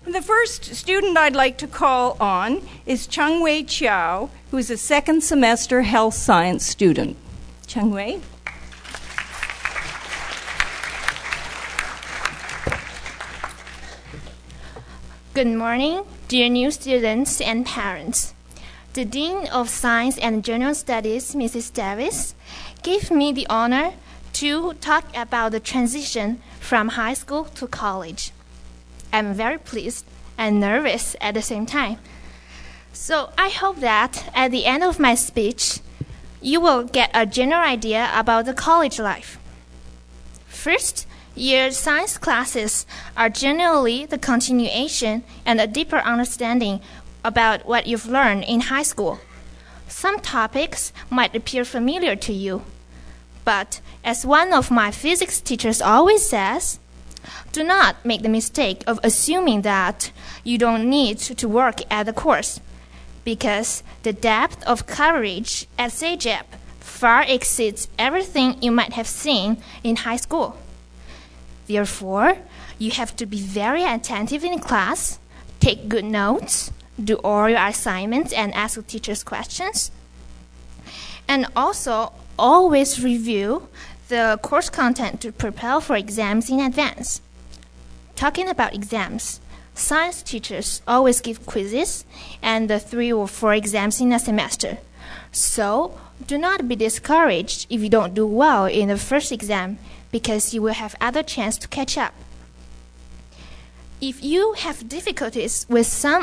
The first student I'd like to call on is Chung Wei Chiao, who is a second semester health science student. Chung Wei. Good morning, dear new students and parents. The Dean of Science and General Studies, Mrs. Davis, gave me the honor to talk about the transition from high school to college. I'm very pleased and nervous at the same time. So I hope that at the end of my speech, you will get a general idea about the college life. First year science classes are generally the continuation and a deeper understanding about what you've learned in high school. Some topics might appear familiar to you, but as one of my physics teachers always says, do not make the mistake of assuming that you don't need to work at the course, because the depth of coverage at CEGEP far exceeds everything you might have seen in high school. Therefore, you have to be very attentive in class, take good notes, do all your assignments and ask the teachers questions, and also always review the course content to prepare for exams in advance. Talking about exams, science teachers always give quizzes and 3 or 4 exams in a semester. So do not be discouraged if you don't do well in the first exam, because you will have other chance to catch up. If you have difficulties with some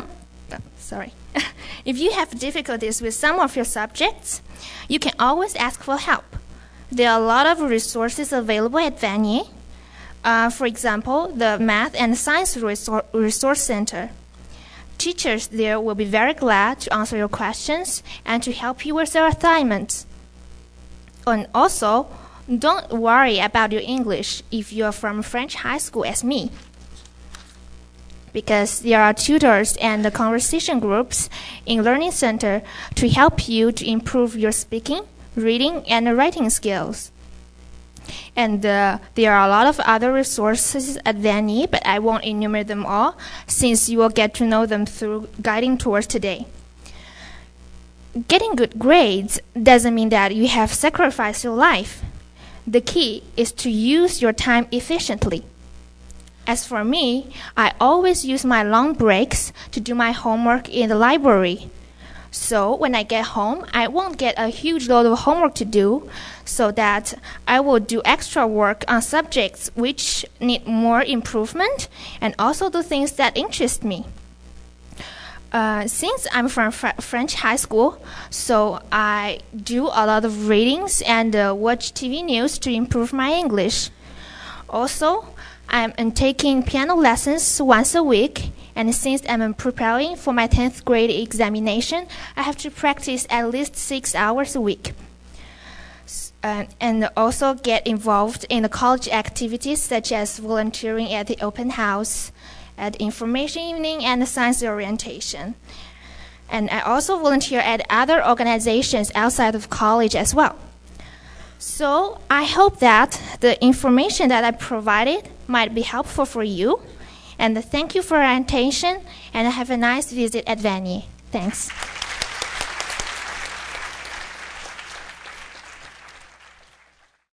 of your subjects, you can always ask for help. There are a lot of resources available at Vanier. For example, the Math and Science Resource Center. Teachers there will be very glad to answer your questions and to help you with your assignments. And also, don't worry about your English if you are from French high school as me, because there are tutors and the conversation groups in Learning Center to help you to improve your speaking, reading, and writing skills. And there are a lot of other resources at Vanier, but I won't enumerate them all, since you will get to know them through guiding tours today. Getting good grades doesn't mean that you have sacrificed your life. The key is to use your time efficiently. As for me, I always use my long breaks to do my homework in the library. So when I get home, I won't get a huge load of homework to do, so that I will do extra work on subjects which need more improvement and also do things that interest me. Since I'm from French high school, so I do a lot of readings and watch TV news to improve my English. Also, I'm taking piano lessons once a week, and since I'm preparing for my 10th grade examination, I have to practice at least 6 hours a week. And also get involved in the college activities such as volunteering at the open house, at information evening, and the science orientation. And I also volunteer at other organizations outside of college as well. So I hope that the information that I provided might be helpful for you. And thank you for your attention, and have a nice visit at Vanier. Thanks.